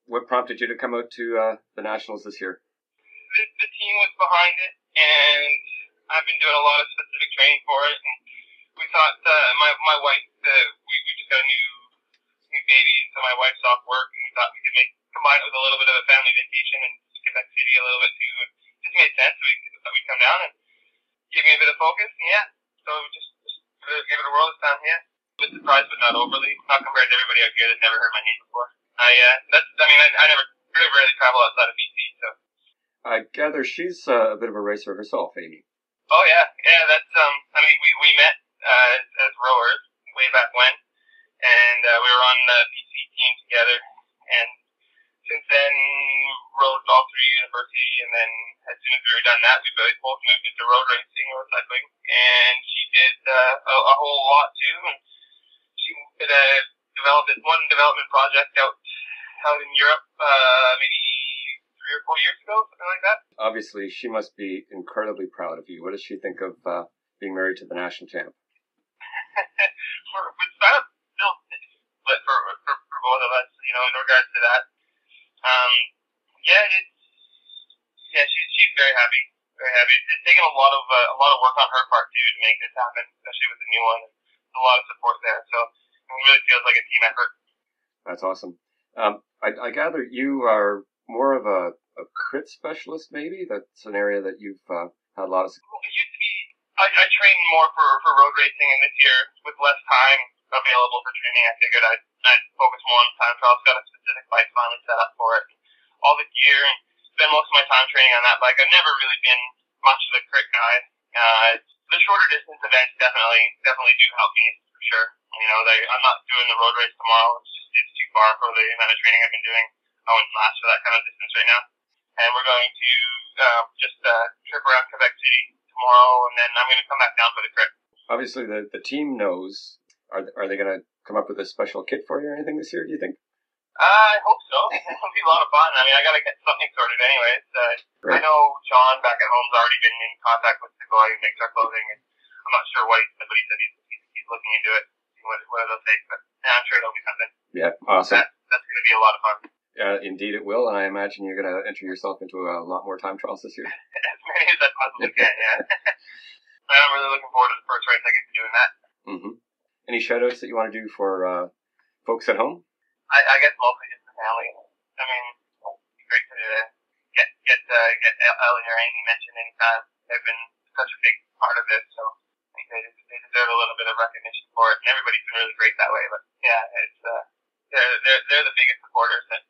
What prompted you to come out to the Nationals this year? The team was behind it, and I've been doing a lot of specific training for it. And we thought my wife, we just got a new baby, and so my wife's off work, and we thought we could combine it with a little bit of a family vacation and Quebec City a little bit too. And it just made sense. We thought we'd come down and give me a bit of focus, and yeah, so just give it a whirl this time. Yeah, a bit surprised, but not overly. Not compared to everybody out here that never heard my name before. I never really rarely travel outside of BC, so. I gather she's a bit of a racer herself, Amy. Oh yeah. That's we met as rowers way back when, and we were on the BC team together. And since then, rowed all through university, and then as soon as we were done that, we both moved into road racing or cycling. And she did a whole lot too. And she did one development project out in Europe, maybe 3 or 4 years ago, something like that. Obviously, she must be incredibly proud of you. What does she think of being married to the national champ? It's kind of still split for both of us, in regards to that. She's very happy, very happy. It's taken a lot of work on her part too to make this happen, especially with the new one. There's a lot of support there, so it really feels like a team effort. That's awesome. I gather you are more of a crit specialist, maybe? That's an area that you've had a lot of success. Well, it used to be, I trained more for road racing, and this year, with less time available for training, I figured I'd focus more on time trials. Got a specific bike finally set up for it. All the gear, and spend most of my time training on that bike. I've never really been much of a crit guy. The shorter distance events definitely do help me, for sure. I'm not doing the road race tomorrow. It's too far for the amount of training I've been doing. I wouldn't last for that kind of distance right now. And we're going to just trip around Quebec City tomorrow, and then I'm going to come back down for the crit. Obviously, the team knows. Are they going to come up with a special kit for you or anything this year, do you think? I hope so. It'll be a lot of fun. I got to get something sorted anyways. I know John back at home's already been in contact with the guy who makes our clothing, and I'm not sure what he said, but he said he's looking into it, what it'll take, but I'm sure it'll be something. Yeah, awesome. That's going to be a lot of fun. Indeed it will, and I imagine you're going to enter yourself into a lot more time trials this year. As many as I possibly can, yeah. I'm really looking forward to the first race I get to doing that. Mm-hmm. Any shout-outs that you want to do for folks at home? I guess mostly just the family. It's great to get Ellie or Amy mentioned anytime. They've been such a big part of this, so I think they deserve a little bit of recognition for it. And everybody's been really great that way. But yeah, it's they're the biggest supporters that